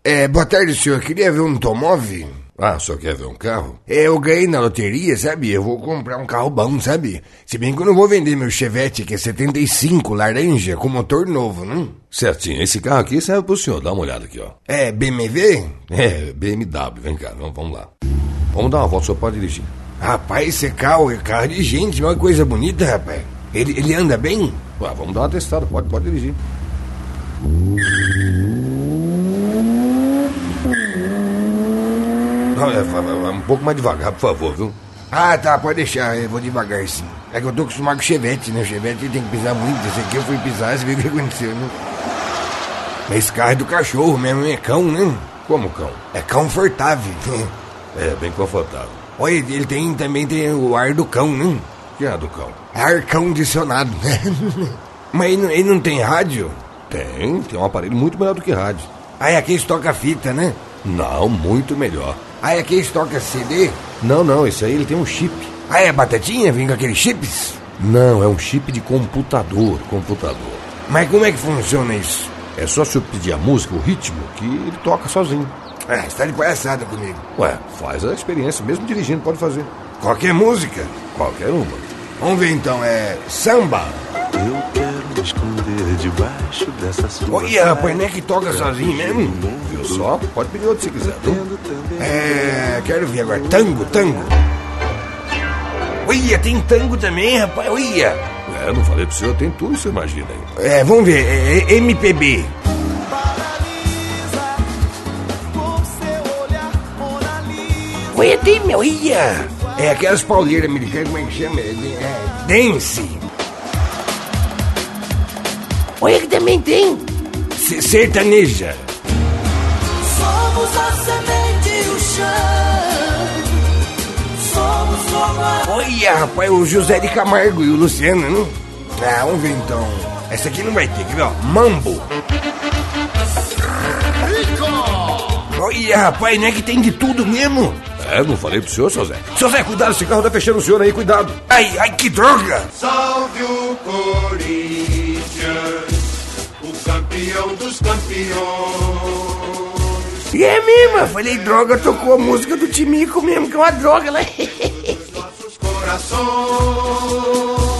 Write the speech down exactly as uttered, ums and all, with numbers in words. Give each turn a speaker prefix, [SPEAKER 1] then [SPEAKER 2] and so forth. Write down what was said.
[SPEAKER 1] É, boa tarde, senhor. Queria ver um Tomov?
[SPEAKER 2] Ah, o senhor quer ver um carro?
[SPEAKER 1] É, eu ganhei na loteria, sabe? Eu vou comprar um carro bom, sabe? Se bem que eu não vou vender meu Chevette, que é setenta e cinco, laranja, com motor novo, não?
[SPEAKER 2] Certinho. Esse carro aqui serve pro senhor. Dá uma olhada aqui, ó.
[SPEAKER 1] É, B M W?
[SPEAKER 2] É, B M W. Vem cá, vamos, vamos lá. Vamos dar uma volta, o senhor pode dirigir.
[SPEAKER 1] Rapaz, esse carro é carro de gente, olha que coisa bonita, rapaz. Ele, ele anda bem?
[SPEAKER 2] Ué, vamos dar uma testada, pode, pode dirigir. Não, é, um pouco mais devagar, por favor, viu?
[SPEAKER 1] Ah, tá, pode deixar, eu vou devagar sim. É que eu tô acostumado com o Chevette, né? O Chevette tem que pisar muito, esse aqui eu fui pisar, você viu o que aconteceu, né? Mas esse carro é do cachorro mesmo, é cão, né?
[SPEAKER 2] Como cão?
[SPEAKER 1] É confortável.
[SPEAKER 2] É, bem confortável.
[SPEAKER 1] Olha, ele tem, também tem o ar do cão, né?
[SPEAKER 2] Que é a do cão?
[SPEAKER 1] Ar condicionado, né? Mas ele não, ele não tem rádio?
[SPEAKER 2] Tem, tem um aparelho muito melhor do que rádio.
[SPEAKER 1] Ah, é aquele toca fita, né?
[SPEAKER 2] Não, muito melhor.
[SPEAKER 1] Ah, é aquele toca C D?
[SPEAKER 2] Não, não, esse aí ele tem um chip.
[SPEAKER 1] Ah, é batatinha? Vem com aqueles chips?
[SPEAKER 2] Não, é um chip de computador, computador.
[SPEAKER 1] Mas como é que funciona isso?
[SPEAKER 2] É só se eu pedir a música, o ritmo, que ele toca sozinho.
[SPEAKER 1] Ah, você tá de palhaçada comigo.
[SPEAKER 2] Ué, faz a experiência, mesmo dirigindo pode fazer.
[SPEAKER 1] Qualquer música?
[SPEAKER 2] Qualquer uma.
[SPEAKER 1] Vamos ver então, é samba.
[SPEAKER 3] Eu quero me esconder debaixo dessa sua.
[SPEAKER 1] Olha, rapaz, não é que toca sozinho mesmo?
[SPEAKER 2] Viu só? Pode pedir outro se quiser, viu?
[SPEAKER 1] É, quero ver agora. Tango, tango. Olha, tem tango também, rapaz, olha.
[SPEAKER 2] É, não falei pro senhor, tem tudo, você imagina aí.
[SPEAKER 1] É, vamos ver, é, é M P B. Olha, tem, meu, olha. É aquelas pauleiras americanas, como é que chama? É, é, dance. Olha que também tem. C- sertaneja.
[SPEAKER 4] Somos a semente e o chão. Somos como a...
[SPEAKER 1] Olha, rapaz, o José de Camargo e o Luciano, não? Ah, vamos ver então. Essa aqui não vai ter, quer ver, ó? Mambo. Olha, rapaz, não é que tem de tudo mesmo?
[SPEAKER 2] É, não falei pro senhor, seu Zé. Seu Zé, cuidado, esse carro tá fechando o senhor aí, cuidado.
[SPEAKER 1] Ai, ai, que droga!
[SPEAKER 5] Salve o Corinthians, o campeão dos campeões.
[SPEAKER 1] E é mesmo, eu falei droga, tocou a música do Timico mesmo, que é uma droga lá.
[SPEAKER 5] Nossos corações.